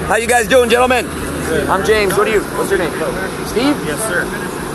How you guys doing, gentlemen? Good. I'm James. What are you? What's your name? Steve? Yes, sir.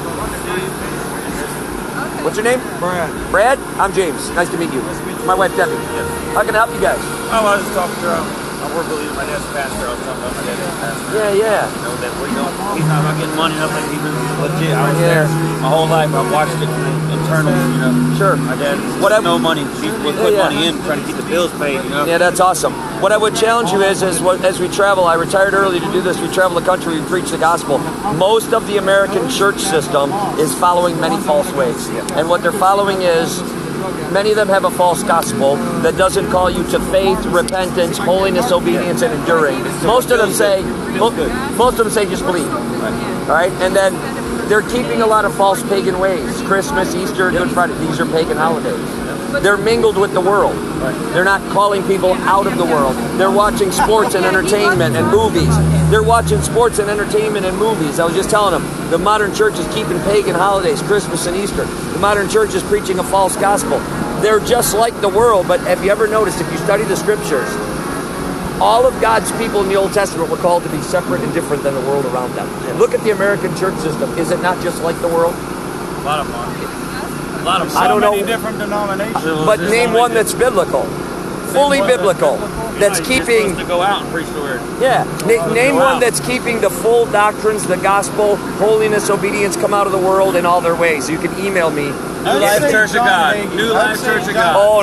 What's your name? Brad. Brad? I'm James. Nice to meet you. My wife, Debbie. Yes. How can I help you guys? Oh, I was just talking to I work with my dad's pastor. I was talking about my dad's pastor. Yeah. You know, that he's talking about getting money. And I'm like, he's legit. I was there my whole life. I've watched it from the internal, you know. Sure. My dad has no money. He's put money in, trying to keep the bills paid, you know. Yeah, that's awesome. What I would challenge you is as we travel, I retired early to do this, we travel the country, we preach the gospel. Most of the American church system is following many false ways. And what they're following is, many of them have a false gospel that doesn't call you to faith, repentance, holiness, obedience, and enduring. Most of them say just believe. All right, and then they're keeping a lot of false pagan ways. Christmas, Easter, Good Friday. These are pagan holidays. They're mingled with the world. They're not calling people out of the world. They're watching sports and entertainment and movies. They're watching sports and entertainment and movies. I was just telling them, the modern church is keeping pagan holidays, Christmas and Easter. The modern church is preaching a false gospel. They're just like the world, but have you ever noticed, if you study the scriptures, all of God's people in the Old Testament were called to be separate and different than the world around them. Look at the American church system. Is it not just like the world? A lot of them. A lot of I don't know. Many different denominations. But name one that's biblical. Fully biblical. That's keeping... to go out and preach the word. Yeah. Name one that's keeping the full doctrines, the gospel, holiness, obedience come out of the world in all their ways. You can email me. New Life Church of God. New Life Church of God. Oh,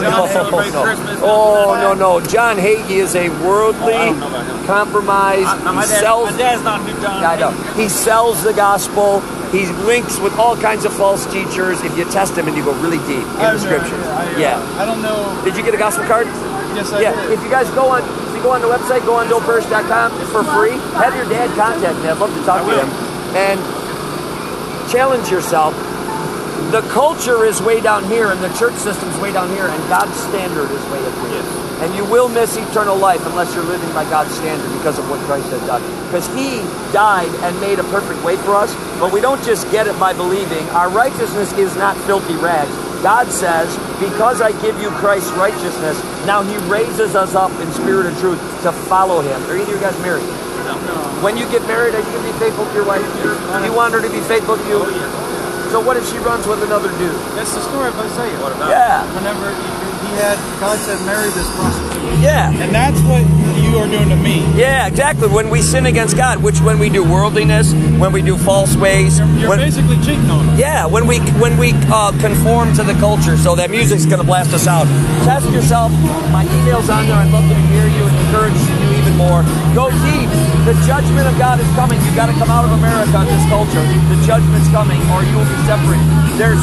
no. John Hagee is a worldly, compromised. My dad's not new John. I know. He sells the gospel. He links with all kinds of false teachers. If you test him and you go really deep in the scriptures. I don't know. Did you get a gospel card? Yes, I did. If you guys go on the website, go on DopeParish.com for free. Have your dad contact me. I'd love to talk to him. And challenge yourself. The culture is way down here, and the church system's way down here, and God's standard is way up here. And you will miss eternal life unless you're living by God's standard because of what Christ has done. Because He died and made a perfect way for us, but we don't just get it by believing. Our righteousness is not filthy rags. God says, because I give you Christ's righteousness, now He raises us up in spirit and truth to follow Him. Are either of you guys married? No. When you get married, are you going to be faithful to your wife? You want her to be faithful to you? Oh, yeah. So what if she runs with another dude? That's the story of Isaiah. What about? Yeah. Whenever God said, marry this prostitute. Yeah. And that's what you are doing to me. Yeah, exactly. When we sin against God, when we do worldliness, when we do false ways. You're basically cheating on us. Yeah, when we conform to the culture, so that music's going to blast us out. Test yourself. My email's on there. I'd love to hear you and encourage you even more. Go deep. The judgment of God is coming. You've got to come out of America in this culture. The judgment's coming, or you will be separate. There's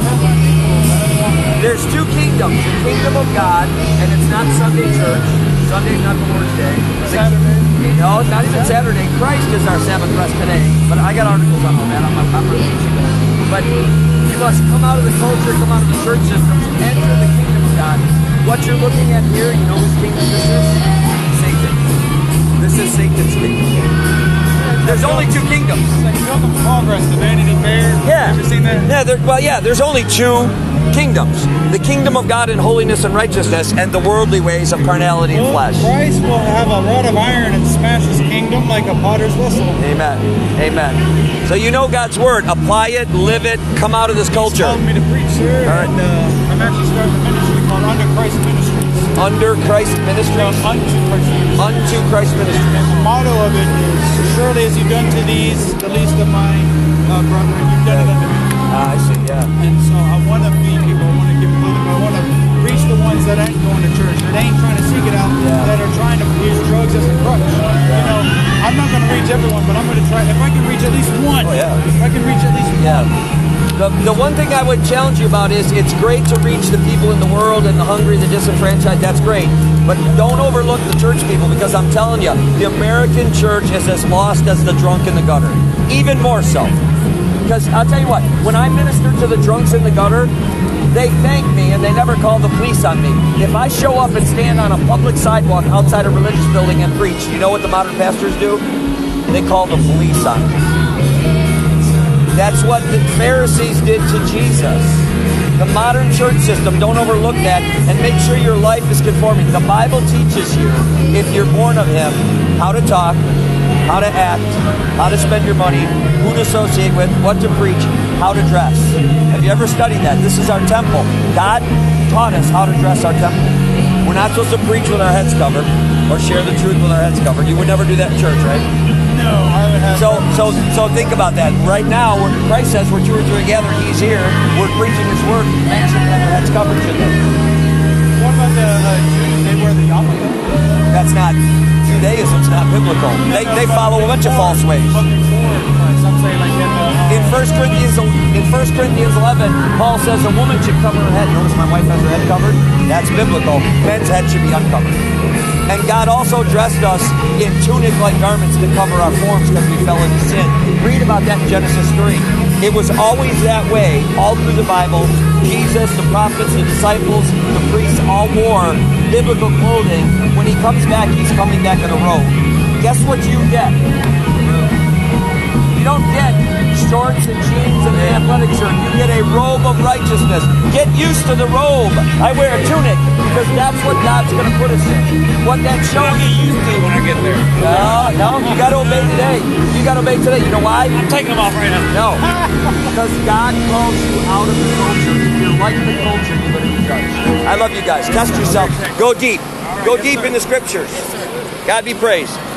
two kingdoms. The kingdom of God, and it's not Sunday church. Sunday's not the Lord's Day. Saturday. No, not even Saturday. Christ is our Sabbath rest today. But I got articles on all that. I'm really teaching that. But you must come out of the culture, come out of the church systems, enter the kingdom of God. What you're looking at here, you know whose kingdom this is? Satan. This is Satan's kingdom. There's only two kingdoms. It's like Film of Progress, the Vanity Fair. Yeah. Have you seen that? There's only two kingdoms. The kingdom of God in holiness and righteousness, and the worldly ways of carnality and flesh. Christ will have a rod of iron and smash his kingdom like a potter's vessel. Amen. So you know God's word. Apply it, live it, come out of this culture. He's called me to preach, sir. All right. And I'm actually starting a ministry called Under Christ Ministries. Under Christ Ministries? Unto Christ Ministries. Unto Christ Ministries. And the motto of it is, surely as you've done to these, the least of mine, brethren, you've done it unto me. I see, yeah. And so I want to feed people, I want to give them, I want to reach the ones that ain't going to church, that ain't trying to seek it out, that are trying to use drugs as a crutch. You know, I'm not going to reach everyone, but I'm going to try, if I can reach at least one, if I can reach at least one. The one thing I would challenge you about is it's great to reach the people in the world and the hungry, the disenfranchised, that's great. But don't overlook the church people, because I'm telling you, the American church is as lost as the drunk in the gutter. Even more so. Because I'll tell you what, when I minister to the drunks in the gutter, they thank me and they never call the police on me. If I show up and stand on a public sidewalk outside a religious building and preach, you know what the modern pastors do? They call the police on me. That's what the Pharisees did to Jesus. The modern church system, don't overlook that, and make sure your life is conforming. The Bible teaches you, if you're born of Him, how to talk, how to act, how to spend your money, who to associate with, what to preach, how to dress. Have you ever studied that? This is our temple. God taught us how to dress our temple. We're not supposed to preach with our heads covered or share the truth with our heads covered. You would never do that in church, right? No, I would have. So think about that. Right now, where Christ says where 2 or 3 are gathered, He's here. We're preaching His word. Men should have their heads covered, shouldn't they? What about the Jews? They wear the yarmulke. That's not Judaism's not biblical. They follow a bunch of false ways. But before Christ, I'm saying like In 1 Corinthians 11, Paul says a woman should cover her head. Notice my wife has her head covered. That's biblical. Men's head should be uncovered. And God also dressed us in tunic-like garments to cover our forms because we fell into sin. Read about that in Genesis 3. It was always that way all through the Bible. Jesus, the prophets, the disciples, the priests all wore biblical clothing. When He comes back, He's coming back in a robe. Guess what you get? You don't get shorts and jeans and an athletic shirt. You get a robe of righteousness. Get used to the robe. I wear a tunic because that's what God's going to put us in. What that shows. I'll get used to it when I get there. No, you got to obey today. You got to obey today. You know why? I'm taking them off right now. No, because God calls you out of the culture. If you're like the culture, you're going to be judged. I love you guys. Test yourself. Go deep. Go deep in the scriptures. God be praised.